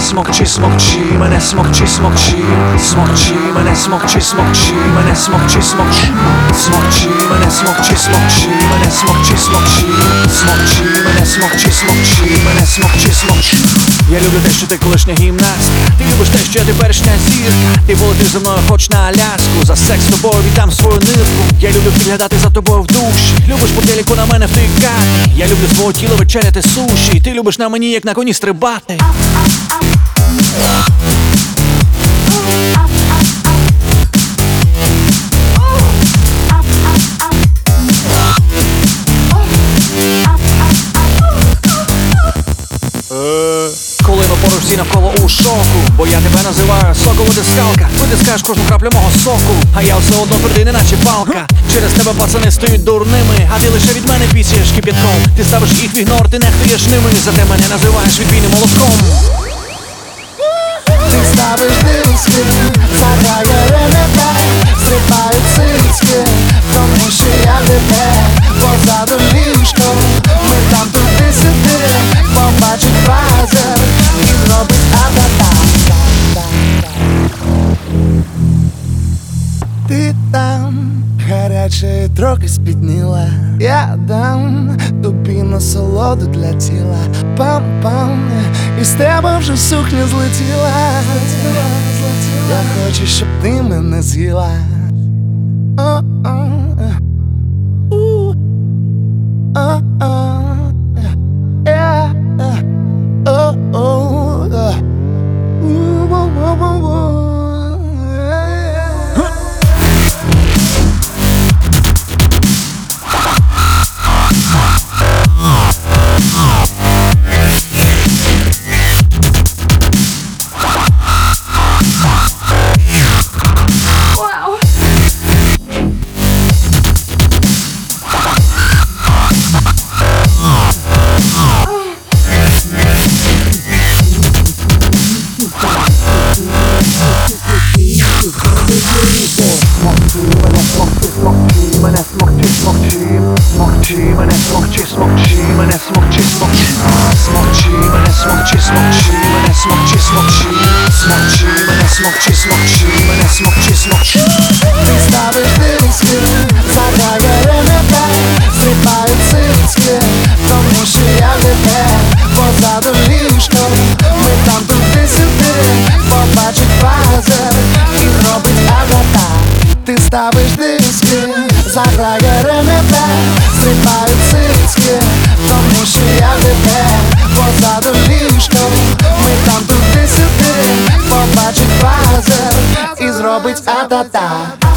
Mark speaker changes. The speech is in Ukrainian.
Speaker 1: смокчи, смокчи, мене смокчи, смокчи, смокчи, мене смокчи, смокчи, мене смокчи, смокчи, смокчи, мене смокчи, смокчи, мене смокчи, смокчи, смокчи, мене смокчи, смокчи, мене смокчи, смокчи. Я люблю те, що ти колишня гімнастка. Ти любиш те, що я теперішня зірка. Ти полетиш зі мною хоч на Аляску. За секс з тобою віддам свою нирку. Я люблю підглядати за тобою в душі. Любиш по телеку на мене втикати. Я люблю свого тіла вечеряти суші. Ти любиш на мені, як на коні стрибати. Коли ми поруч всі навколо у шоку, бо я тебе називаю сокову дискалка. Витискаєш кожну краплю мого соку, а я все одно твердий, неначе палка. Через тебе пацани стають дурними, а ти лише від мене пісяєш кип'ятком. Ти ставиш їх в ігнор, ти нехтуєш ними, зате мене називаєш відбійним молотком.
Speaker 2: Ти ставиш диски, заграє РНБ, стрибають цицьки, тому що я тебе позаду ліжко. Ми там туди-сюди, побачить фразер і робить а-та-та. Ти там гаряча і трохи спітніла. Я дам тобі насолоду для тіла. Пам-пам, і з тебе вже сукня злетіла. Я хочу, щоб ти мене з'їла.
Speaker 1: Мене смокчи, смокчи, смокчи, мене смокчи, смокчи, мене смокчи, смокчи, смокчи, мене смокчи, смокчи, мене смокчи, смокчи, смокчи, мене смокчи, смокчи, мене смокчи, смокчи.
Speaker 2: Ти ставиш диски, заграє РНБ, стрибають цицьки, тому що я тебе позаду ліжко. Ми там туди-сюди, побачить фразер і робить а-та-та. Ти ставиш диски, заграє РНБ, стрибають цицьки, тому що я тебе позаду ліжко. Ми там туди-сюди, побачить фразер і зробить а-та-та.